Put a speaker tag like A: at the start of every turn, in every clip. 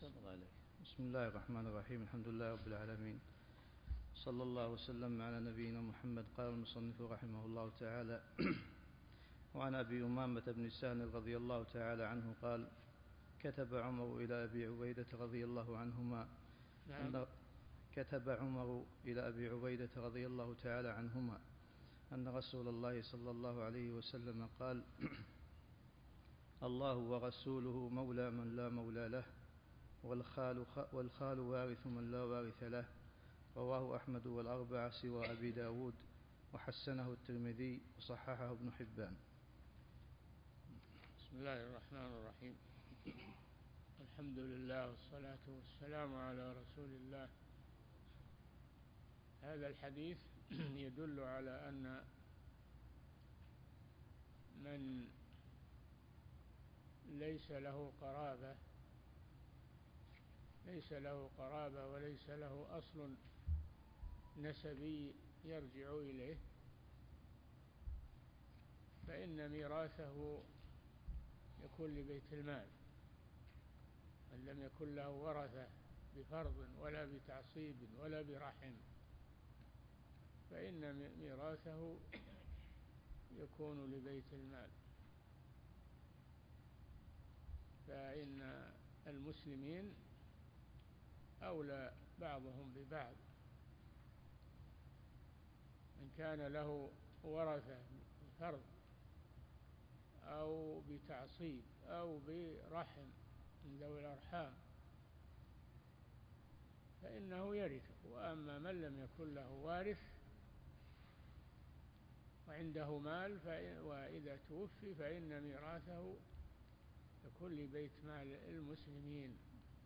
A: الله عليك. بسم الله الرحمن الرحيم. الحمد لله رب العالمين، صلى الله وسلم على نبينا محمد. قال المصنف رحمه الله تعالى: وعن أبي أمامة بن سهل رضي الله تعالى عنه قال: كتب عمر إلى أبي عبيدة رضي الله عنهما كتب عمر إلى أبي عبيدة رضي الله تعالى عنهما أن رسول الله صلى الله عليه وسلم قال: الله ورسوله مولى من لا مولى له، والخال وارث من لا وارث له. رواه أحمد والأربعة سوى أبي داود، وحسنه الترمذي وصححه ابن حبان.
B: بسم الله الرحمن الرحيم. الحمد لله والصلاة والسلام على رسول الله. هذا الحديث يدل على أن من ليس له قرابة وليس له أصل نسبي يرجع إليه، فإن ميراثه يكون لبيت المال. من لم يكن له ورثة بفرض ولا بتعصيب ولا برحم، فإن ميراثه يكون لبيت المال. فإن المسلمين أولى بعضهم ببعض. من كان له ورثة بفرض أو بتعصيب أو برحم من ذوي الأرحام فإنه يرث. وأما من لم يكن له وارث وعنده مال وإذا توفي فإن ميراثه يكون لبيت مال المسلمين.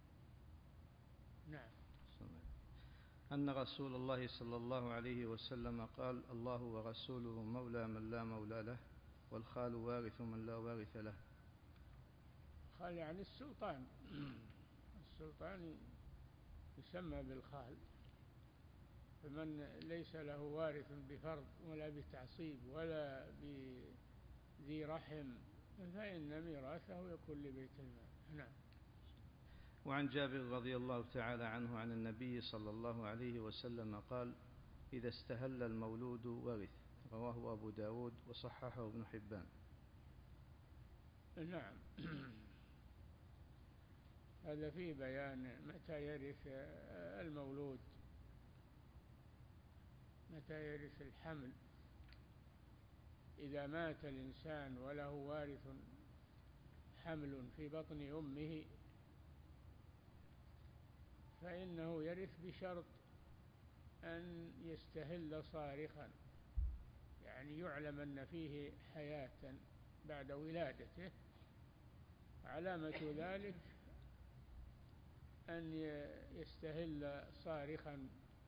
B: نعم.
A: أن رسول الله صلى الله عليه وسلم قال: الله ورسوله مولى من لا مولى له، والخال وارث من لا وارث له.
B: خال يعني السلطان. السلطان يسمى بالخال. فمن ليس له وارث بفرض ولا بتعصيب ولا بذي رحم فإن ميراثه يكون لبيت المال. نعم.
A: وعن جابر رضي الله تعالى عنه عن النبي صلى الله عليه وسلم قال: إذا استهل المولود ورث. رواه أبو داود وصححه ابن حبان.
B: نعم. هذا فيه بيان متى يرث المولود، متى يرث الحمل. إذا مات الإنسان وله وارث حمل في بطن أمه فإنه يرث بشرط أن يستهل صارخا، يعني يعلم أن فيه حياة بعد ولادته. علامة ذلك أن يستهل صارخا.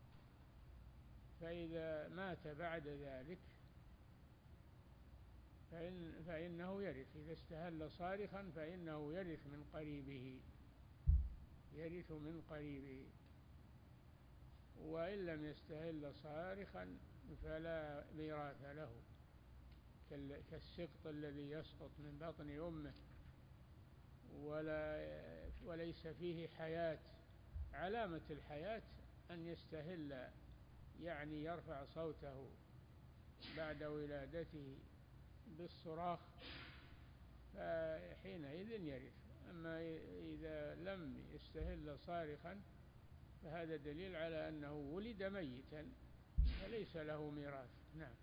B: فإذا مات بعد ذلك فإنه يرث. إذا استهل صارخا فإنه يرث من قريبه، وإن لم يستهل صارخا فلا ميراث له، كالسقط الذي يسقط من بطن أمه وليس فيه حياة. علامة الحياة أن يستهل، يعني يرفع صوته بعد ولادته بالصراخ، فحينئذ يرث. أما إذا لم يستهل صارخا فهذا دليل على أنه ولد ميتا فليس له ميراث. نعم.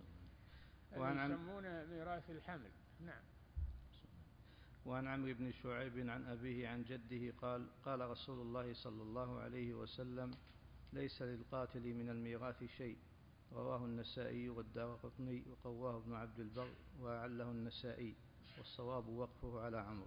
B: يسمونه ميراث الحمل. نعم.
A: وعن عمرو بن شعيب عن أبيه عن جده قال: قال رسول الله صلى الله عليه وسلم: ليس للقاتل من الميراث شيء. رواه النسائي والدارقطني وقواه ابن عبد البر وأعله النسائي، والصواب وقفه على عمرو.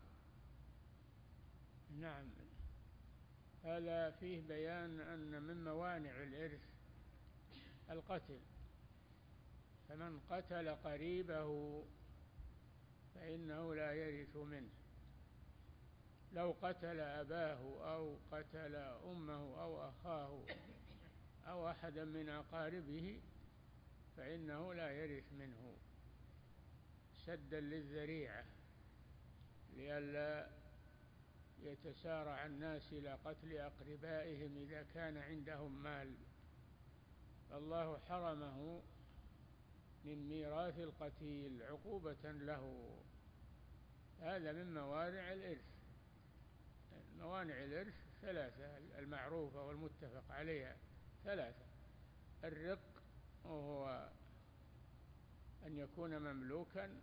B: نعم. هذا فيه بيان أن من موانع الإرث القتل. فمن قتل قريبه فإنه لا يرث منه. لو قتل أباه أو قتل أمه أو أخاه أو أحدا من أقاربه فإنه لا يرث منه، سدا للذريعة لئلا يتسارع الناس إلى قتل أقربائهم إذا كان عندهم مال، الله حرمه من ميراث القتيل عقوبة له. هذا من موانع الإرث. موانع الإرث ثلاثة المعروفة والمتفق عليها ثلاثة: الرق، وهو أن يكون مملوكا،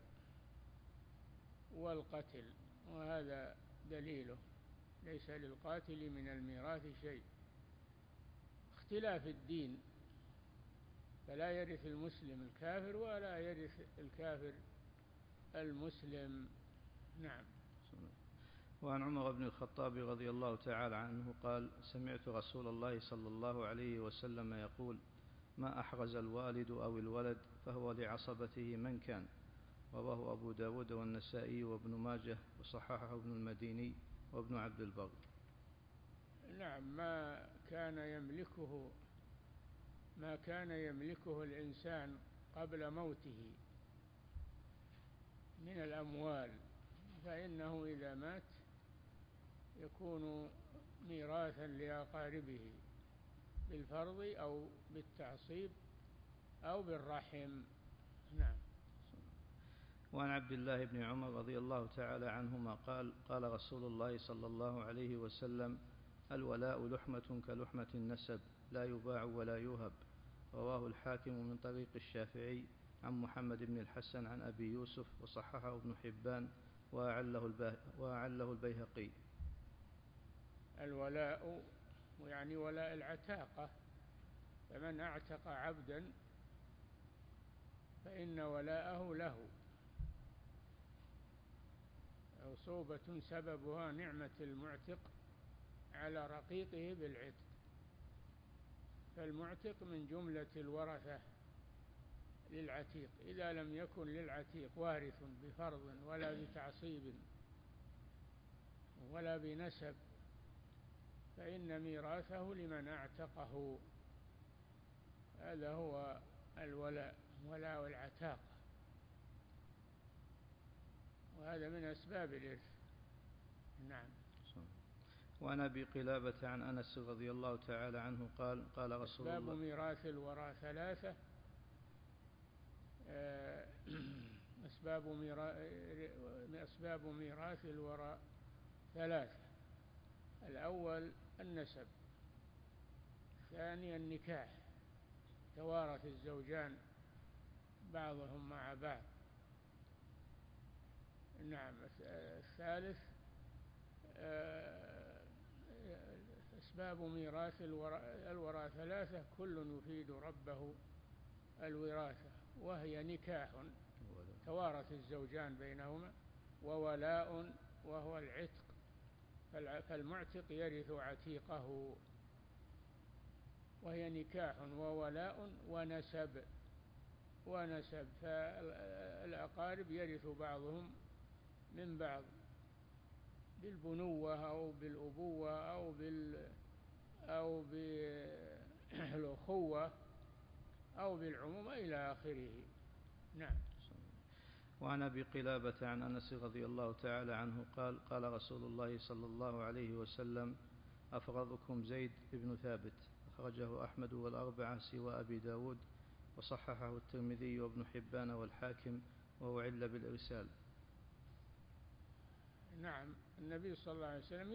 B: والقتل، وهذا دليله ليس للقاتل من الميراث شيء. اختلاف الدين، فلا يرث المسلم الكافر ولا يرث الكافر المسلم. نعم.
A: وعن عمر بن الخطاب رضي الله تعالى عنه قال: سمعت رسول الله صلى الله عليه وسلم يقول: ما أحرز الوالد أو الولد فهو لعصبته من كان. رواه أبو داود والنسائي وابن ماجه وصححه ابن المديني وابن عبد البر.
B: نعم، ما كان يملكه الإنسان قبل موته من الأموال فإنه إذا مات يكون ميراثا لأقاربه بالفرض أو بالتعصيب أو بالرحم. نعم.
A: وعن عبد الله بن عمر رضي الله تعالى عنهما قال: قال رسول الله صلى الله عليه وسلم: الولاء لحمة كلحمة النسب، لا يباع ولا يوهب. رواه الحاكم من طريق الشافعي عن محمد بن الحسن عن أبي يوسف، وصححه ابن حبان وأعله البيهقي.
B: الولاء يعني ولاء العتاقة، فمن اعتق عبدا فإن ولاءه له، عصوبة سببها نعمة المعتق على رقيقه بالعتق، فالمعتق من جملة الورثة للعتيق إذا لم يكن للعتيق وارث بفرض ولا بتعصيب ولا بنسب، فإن ميراثه لمن اعتقه. هذا هو الولاء، ولاء العتاقة، وهذا من أسباب الإرث. نعم.
A: وعن أبي قلابة عن أنس رضي الله تعالى عنه قال: قال رسول الله:
B: أسباب ميراث الورى ثلاثة. أسباب ميراث الورى ثلاثة: الأول النسب، الثاني النكاح، توارث الزوجان بعضهم مع بعض. نعم. الثالث أسباب ميراث الورى ثلاثة كل يفيد ربه الوراثة، وهي نكاح توارث الزوجان بينهما، وولاء وهو العتق، فالمعتق يرث عتيقه، وهي نكاح وولاء ونسب، فالأقارب يرث بعضهم من بعض بالبنوة أو بالأبوة أو بالأخوة أو بالعمومة إلى آخره. نعم.
A: وعن أبي قلابة عن أنس رضي الله تعالى عنه قال: قال رسول الله صلى الله عليه وسلم: أفرضكم زيد بن ثابت. أخرجه أحمد والأربعة سوى أبي داود، وصححه الترمذي وابن حبان والحاكم، وهو عل بالإرسال.
B: نعم. النبي صلى الله عليه وسلم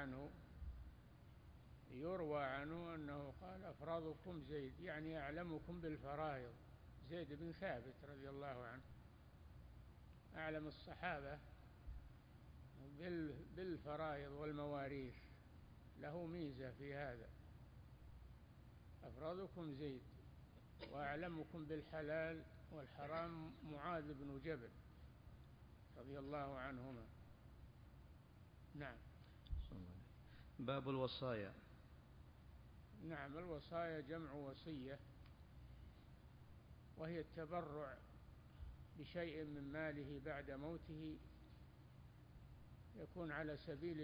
B: يروى عنه أنه قال: أفرضكم زيد، يعني أعلمكم بالفرائض. زيد بن ثابت رضي الله عنه أعلم الصحابة بالفرائض والمواريث، له ميزة في هذا. أفرضكم زيد، وأعلمكم بالحلال والحرام معاذ بن جبل رضي الله عنهما. نعم.
A: باب الوصايا.
B: نعم. الوصايا جمع وصية، وهي التبرع بشيء من ماله بعد موته، يكون على سبيل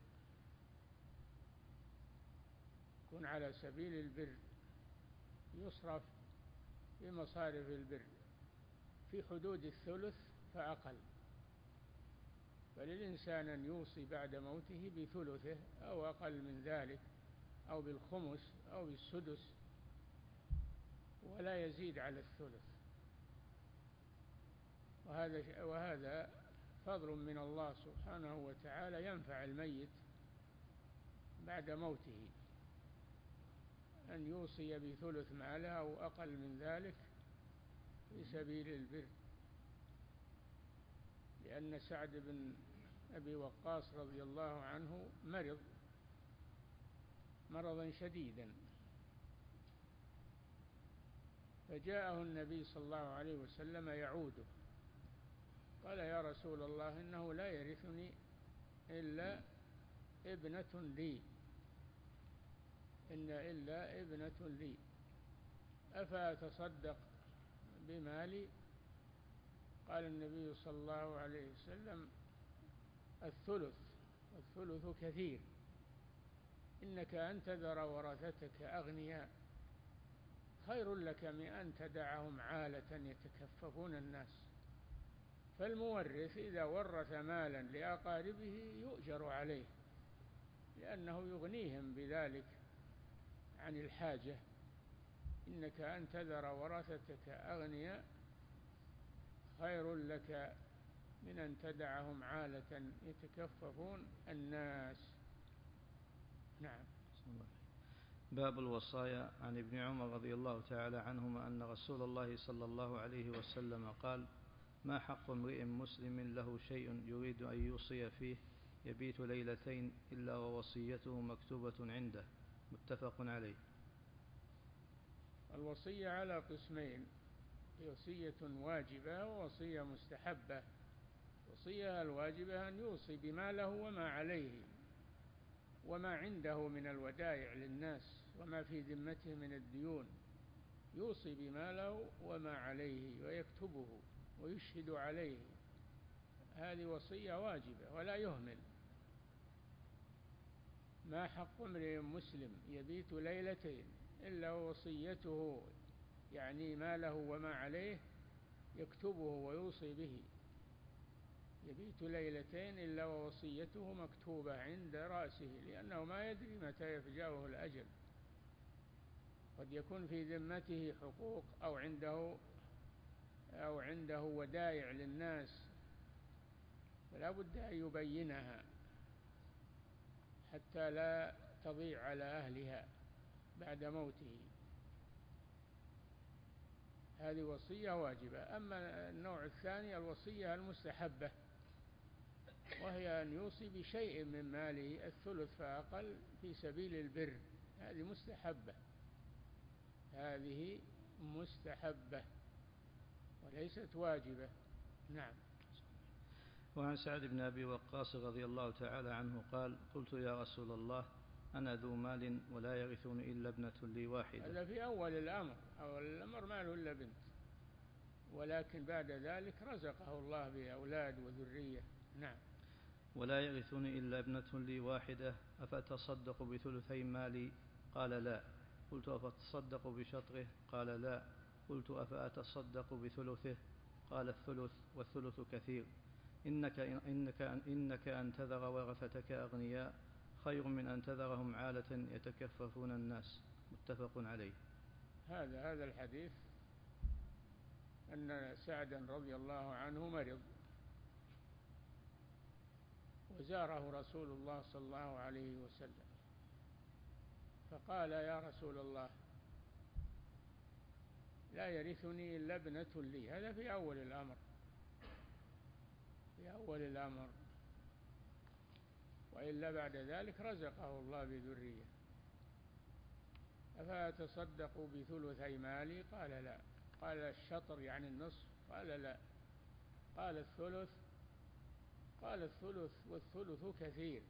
B: البر، يصرف في مصارف البر في حدود الثلث فأقل، فللإنسان أن يوصي بعد موته بثلثه أو أقل من ذلك، أو بالخمس أو بالسدس، ولا يزيد على الثلث. وهذا فضل من الله سبحانه وتعالى ينفع الميت بعد موته، أن يوصي بثلث ماله أو أقل من ذلك في سبيل البر. لأن سعد بن أبي وقاص رضي الله عنه مرض مرضا شديدا، فجاءه النبي صلى الله عليه وسلم يعوده، قال: يا رسول الله، إنه لا يرثني إلا ابنة لي، إلا ابنة لي، أفأتصدق بمالي؟ قال النبي صلى الله عليه وسلم: الثلث كثير، إنك أن تذر ورثتك أغنياء خير لك من أن تدعهم عالة يتكففون الناس. فالمورث إذا ورث مالا لأقاربه يؤجر عليه، لأنه يغنيهم بذلك عن الحاجة. إنك أن تذر ورثتك أغنياء خير لك من أن تدعهم عالة يتكففون الناس. نعم.
A: باب الوصايا. عن ابن عمر رضي الله تعالى عنهما أن رسول الله صلى الله عليه وسلم قال: ما حق امرئ مسلم له شيء يريد أن يوصي فيه يبيت ليلتين إلا ووصيته مكتوبة عنده، متفق عليه.
B: الوصية على قسمين: وصية واجبة ووصية مستحبة. الوصية الواجبة أن يوصي بما له وما عليه وما عنده من الودائع للناس وما في ذمته من الديون، يوصي بما له وما عليه ويكتبه ويشهد عليه. هذه وصية واجبة ولا يهمل. ما حق امرئ مسلم يبيت ليلتين إلا وصيته، يعني ما له وما عليه، يكتبه ويوصي به. يبيت ليلتين إلا ووصيته مكتوبة عند رأسه، لأنه ما يدري متى يفجأه الأجل، قد يكون في ذمته حقوق أو عنده ودائع للناس، فلا بد أن يبينها حتى لا تضيع على أهلها بعد موته. هذه وصية واجبة. أما النوع الثاني الوصية المستحبة، وهي أن يوصي بشيء من ماله الثلث فأقل في سبيل البر. هذه مستحبة وليست واجبة. نعم.
A: وعن سعد بن أبي وقاص رضي الله تعالى عنه قال: قلت يا رسول الله، أنا ذو مال ولا يرثني إلا ابنة لي واحدة.
B: هذا في أول الأمر ما له إلا بنت، ولكن بعد ذلك رزقه الله بأولاد وذرية. نعم.
A: ولا يرثني إلا ابنة لي واحدة، أفأتصدق بثلثي مالي؟ قال: لا. قلت: أفأتصدق بشطره؟ قال: لا. قلت: أفأتصدق بثلثه؟ قال: الثلث، والثلث كثير، إنك أن تذر ورثتك أغنياء خير من أن تذرهم عالة يتكففون الناس، متفق عليه.
B: هذا الحديث أن سعدا رضي الله عنه مرض، وزاره رسول الله صلى الله عليه وسلم، فقال: يا رسول الله، لا يرثني إلا ابنة لي. هذا في أول الأمر، وإلا بعد ذلك رزقه الله بذرية. أفأتصدق بثلثي مالي؟ قال: لا. قال: الشطر يعني النصف؟ قال: لا. قال: الثلث؟ قال: الثلث، والثلث كثير،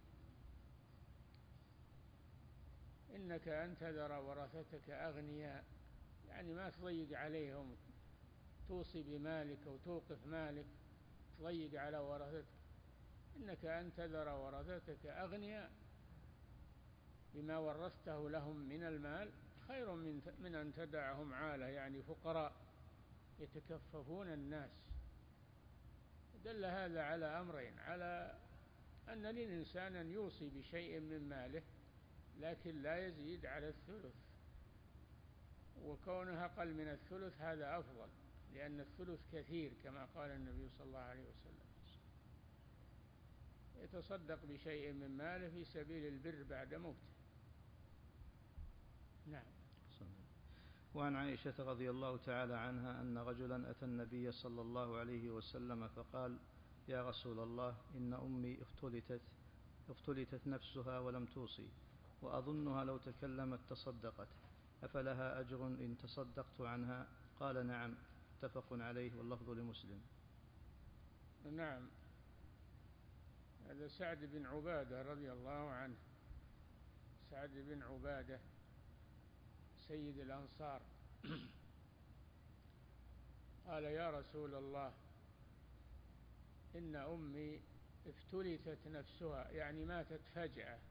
B: إنك أن تذر ورثتك أغنياء، يعني ما تضيق عليهم، توصي بمالك وتوقف مالك تضيق على ورثتك. إنك أن تذر ورثتك أغنياء بما ورثته لهم من المال خير من أن تدعهم عالة، يعني فقراء يتكففون الناس. دل هذا على أمرين: على أن للإنسان أن يوصي بشيء من ماله لكن لا يزيد على الثلث، وكونها أقل من الثلث هذا أفضل، لأن الثلث كثير كما قال النبي صلى الله عليه وسلم. يتصدق بشيء من ماله في سبيل البر بعد موته. نعم.
A: وعن عائشة رضي الله تعالى عنها أن رجلا أتى النبي صلى الله عليه وسلم فقال: يا رسول الله، إن أمي افتلتت نفسها ولم توصي، وأظنها لو تكلمت تصدقت، أفلها أجر إن تصدقت عنها؟ قال: نعم. متفق عليه، واللفظ لمسلم.
B: نعم. هذا سعد بن عبادة رضي الله عنه، سعد بن عبادة سيد الأنصار قال: يا رسول الله، إن أمي افتلتت نفسها، يعني ماتت فجأة،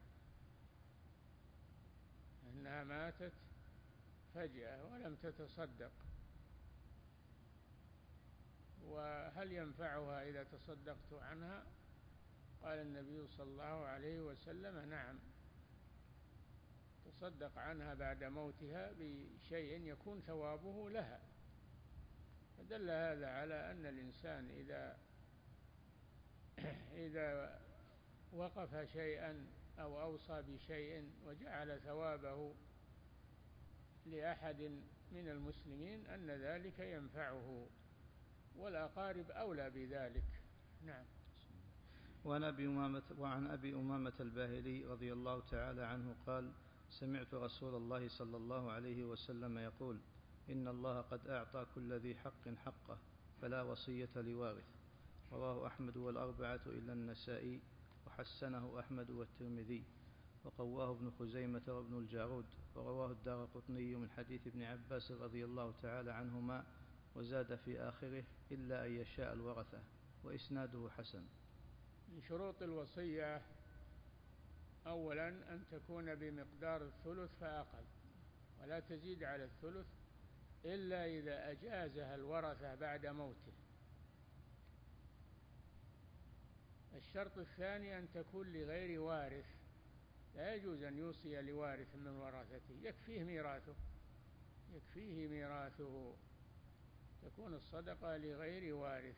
B: إنها ماتت فجأة ولم تتصدق، وهل ينفعها إذا تصدقت عنها؟ قال النبي صلى الله عليه وسلم: نعم، تصدق عنها بعد موتها بشيء يكون ثوابه لها. فدل هذا على أن الإنسان إذا وقف شيئا أو أوصى بشيء وجعل ثوابه لأحد من المسلمين أن ذلك ينفعه، والأقارب أولى بذلك. نعم.
A: وعن أبي أمامة الباهلي رضي الله تعالى عنه قال: سمعت رسول الله صلى الله عليه وسلم يقول: إن الله قد أعطى كل ذي حق حقه، فلا وصية لوارث. رواه أحمد والأربعة إلا النسائي، وحسنه أحمد والترمذي، وقواه ابن خزيمة وابن الجارود، ورواه الدارقطني من حديث ابن عباس رضي الله تعالى عنهما، وزاد في آخره: إلا أن يشاء الورثة، وإسناده حسن.
B: من شروط الوصية أولا أن تكون بمقدار الثلث فأقل، ولا تزيد على الثلث إلا إذا أجازها الورثة بعد موته. الشرط الثاني أن تكون لغير وارث، لا يجوز أن يوصي لوارث من ورثته، يكفيه ميراثه، تكون الصدقة لغير وارث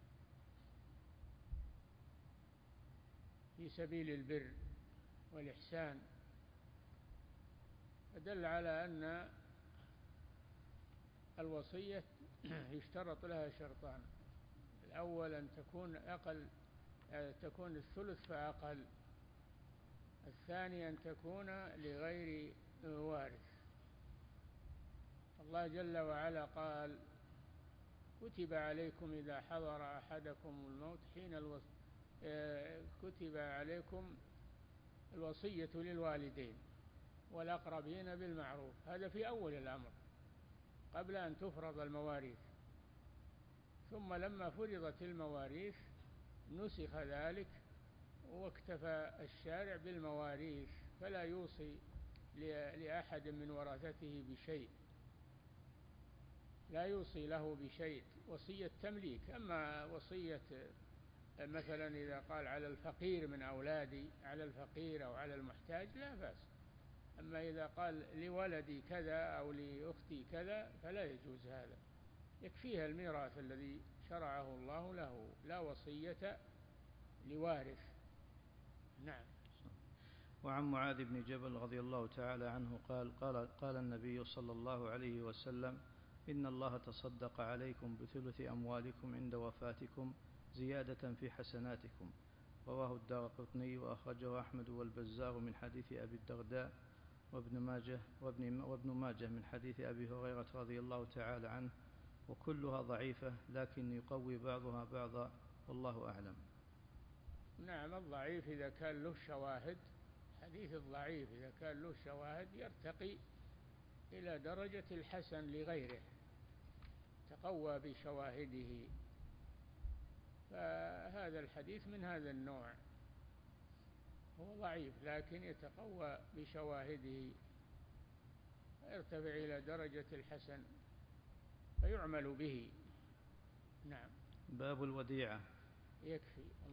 B: في سبيل البر والإحسان. فدل على أن الوصية يشترط لها شرطان: الأول أن تكون الثلث فأقل، الثاني أن تكون لغير وارث. الله جل وعلا قال: كتب عليكم إذا حضر أحدكم الموت كتب عليكم الوصية للوالدين والأقربين بالمعروف. هذا في أول الأمر قبل أن تفرض المواريث، ثم لما فرضت المواريث نسخ ذلك واكتفى الشارع بالمواريث، فلا يوصي لأحد من ورثته بشيء، لا يوصي له بشيء، وصية تمليك. أما وصية مثلا إذا قال على الفقير من أولادي، على الفقير أو على المحتاج، لا بأس. أما إذا قال لولدي كذا أو لأختي كذا فلا يجوز هذا، يكفيها الميراث الذي شرعه الله له، لا وصية لوارث. نعم.
A: وعن معاذ بن جبل رضي الله تعالى عنه قال النبي صلى الله عليه وسلم: إن الله تصدق عليكم بثلث أموالكم عند وفاتكم زيادة في حسناتكم. رواه الدارقطني، وأخرجه أحمد والبزار من حديث أبي الدرداء، وابن ماجه من حديث أبي هريرة رضي الله تعالى عنه، وكلها ضعيفة لكن يقوي بعضها بعضا، والله أعلم.
B: نعم. الضعيف إذا كان له شواهد، حديث الضعيف إذا كان له شواهد يرتقي إلى درجة الحسن لغيره، تقوى بشواهده. فهذا الحديث من هذا النوع، هو ضعيف لكن يتقوى بشواهده، يرتفع إلى درجة الحسن فيعمل به. نعم.
A: باب الوديعة.
B: يكفي.